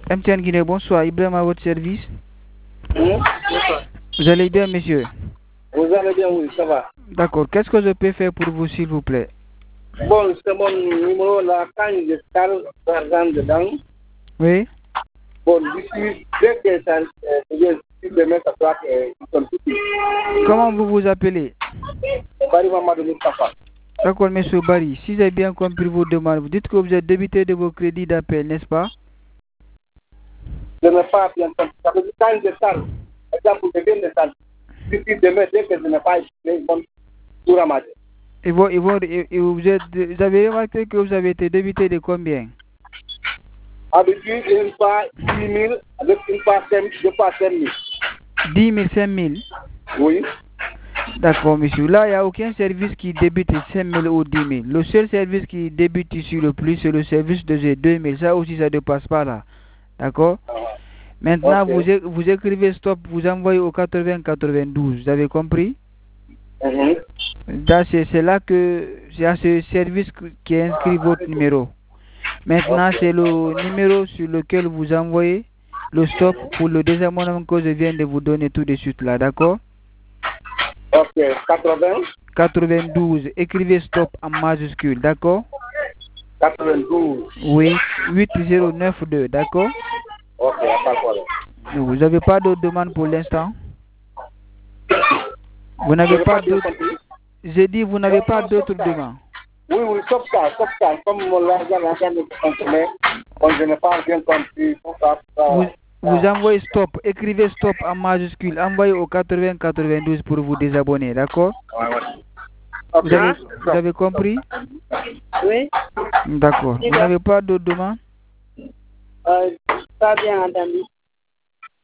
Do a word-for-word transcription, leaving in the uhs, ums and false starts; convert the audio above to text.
M T N Guinée, bonsoir. Ibrahim à votre service. Mmh. Vous allez bien, monsieur? Vous allez bien, oui, ça va. D'accord. Qu'est-ce que je peux faire pour vous, s'il vous plaît? Bon, c'est mon numéro là, quand je parle d'argent dedans. Oui. Bon, d'ici, dès que ça, je suis demain, ça doit être tout. Comment vous vous appelez? Barry Mamadou Moustapha. D'accord, monsieur Barry. Si j'ai bien compris vos demandes, vous dites que vous êtes débité de vos crédits d'appel, n'est-ce pas? Je n'ai pas bien compris. Ça veut dire quand je parle, par exemple, je viens de ça. D'ici demain, dès que je n'ai pas été bon pour ramasser. Et vous, et vous, et vous, êtes, vous avez remarqué que vous avez été débité de combien? Avec une fois dix mille, avec une fois cinq mille. dix mille, cinq mille? Oui. D'accord, monsieur. Là, il n'y a aucun service qui débute cinq mille ou dix mille. Le seul service qui débute ici le plus, c'est le service de deux mille. Ça aussi, ça ne dépasse pas là. D'accord? Maintenant, okay. vous, vous écrivez stop, vous envoyez au quatre-vingts quatre-vingt-douze. Vous avez compris? Mm-hmm. C'est là que c'est à ce service qui inscrit votre numéro. Maintenant, okay. C'est le numéro sur lequel vous envoyez le stop pour le désabonnement que je viens de vous donner tout de suite là. D'accord? Ok, quatre-vingts quatre-vingt-douze. Écrivez stop en majuscule, d'accord? quatre-vingt-douze. Oui, huit zéro neuf deux, d'accord? Ok, pas de problème. Vous n'avez pas d'autres demandes pour l'instant? Vous n'avez pas d'autres... J'ai dit, vous n'avez pas d'autres demandes? Oui, oui, sauf ça, sauf ça. Comme mon l'argent est en train de consommer, je n'ai pas bien compris. Ça, ça, vous, vous envoyez stop, écrivez stop en majuscule, envoyez au quatre-vingts quatre-vingt-douze pour vous désabonner, d'accord? Ouais, ouais. Vous, avez, vous avez compris? Oui. D'accord. Vous n'avez pas d'autres demandes? Euh, pas bien entendu.